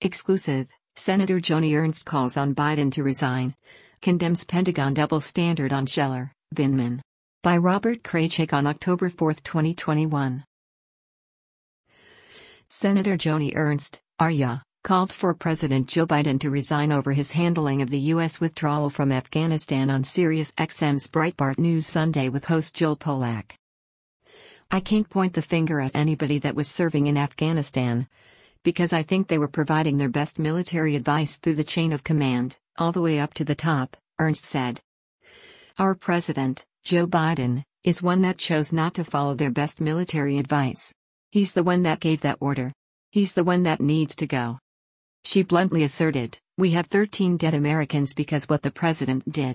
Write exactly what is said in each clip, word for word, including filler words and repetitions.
Exclusive, Senator Joni Ernst calls on Biden to resign. Condemns Pentagon double standard on Scheller, Vindman. By Robert Kraychik on October fourth, twenty twenty-one. Senator Joni Ernst, R Y A, called for President Joe Biden to resign over his handling of the U S withdrawal from Afghanistan on Sirius X M's Breitbart News Sunday with host Joel Pollak. I can't point the finger at anybody that was serving in Afghanistan, because I think they were providing their best military advice through the chain of command, all the way up to the top, Ernst said. Our president, Joe Biden, is one that chose not to follow their best military advice. He's the one that gave that order. He's the one that needs to go. She bluntly asserted, "We have thirteen dead Americans because what the president did."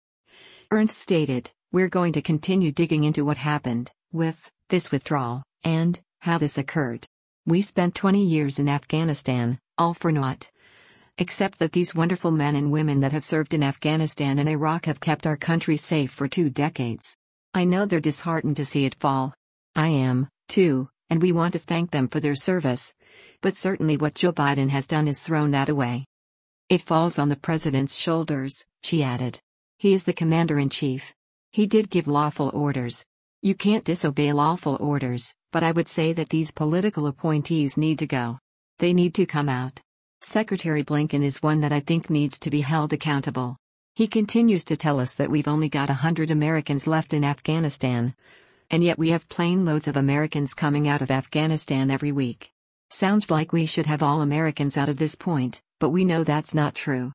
Ernst stated, "We're going to continue digging into what happened with this withdrawal, and how this occurred. We spent twenty years in Afghanistan, all for naught. Except that these wonderful men and women that have served in Afghanistan and Iraq have kept our country safe for two decades. I know they're disheartened to see it fall. I am, too, and we want to thank them for their service. But certainly what Joe Biden has done is thrown that away. It falls on the president's shoulders," she added. "He is the commander-in-chief. He did give lawful orders. You can't disobey lawful orders, but I would say that these political appointees need to go. They need to come out. Secretary Blinken is one that I think needs to be held accountable. He continues to tell us that we've only got a hundred Americans left in Afghanistan. And yet we have plane loads of Americans coming out of Afghanistan every week. Sounds like we should have all Americans out at this point, but we know that's not true."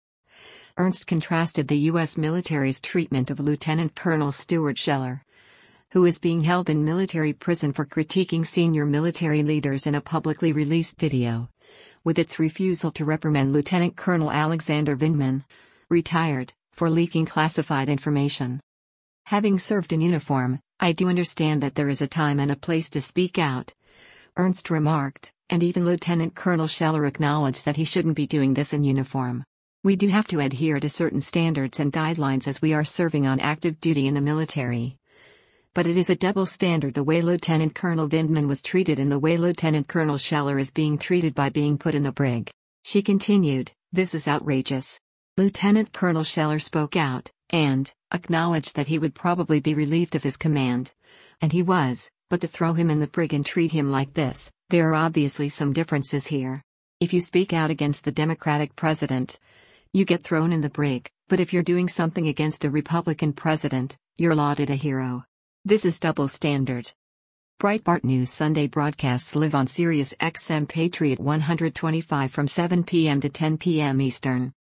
Ernst contrasted the U S military's treatment of Lieutenant Colonel Stuart Scheller, who is being held in military prison for critiquing senior military leaders in a publicly released video, with its refusal to reprimand Lieutenant Colonel Alexander Vindman, retired, for leaking classified information. "Having served in uniform, I do understand that there is a time and a place to speak out," Ernst remarked, and even Lieutenant Colonel Scheller acknowledged that he shouldn't be doing this in uniform. "We do have to adhere to certain standards and guidelines as we are serving on active duty in the military. But it is a double standard the way Lieutenant Colonel Vindman was treated and the way Lieutenant Colonel Scheller is being treated by being put in the brig." She continued, "This is outrageous." Lieutenant Colonel Scheller spoke out, and acknowledged that he would probably be relieved of his command. And he was, but to throw him in the brig and treat him like this, there are obviously some differences here. If you speak out against the Democratic president, you get thrown in the brig, but if you're doing something against a Republican president, you're lauded a hero. This is double standard. Breitbart News Sunday broadcasts live on Sirius X M Patriot one twenty-five from seven p m to ten p m Eastern.